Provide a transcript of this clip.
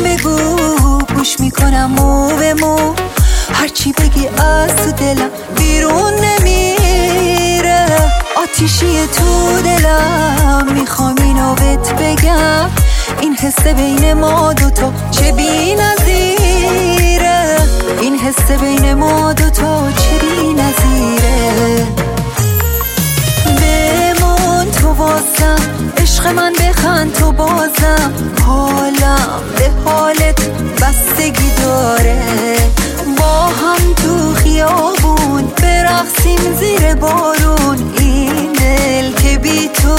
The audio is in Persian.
بگو گوش میکنم مو به مو، هرچی بگی از تو دلم بیرون نمیره. آتیشی تو دلم میخوام اینو بهت بگم، این حس بین ما دوتا چه بی نظیره، این حس بین ما دوتا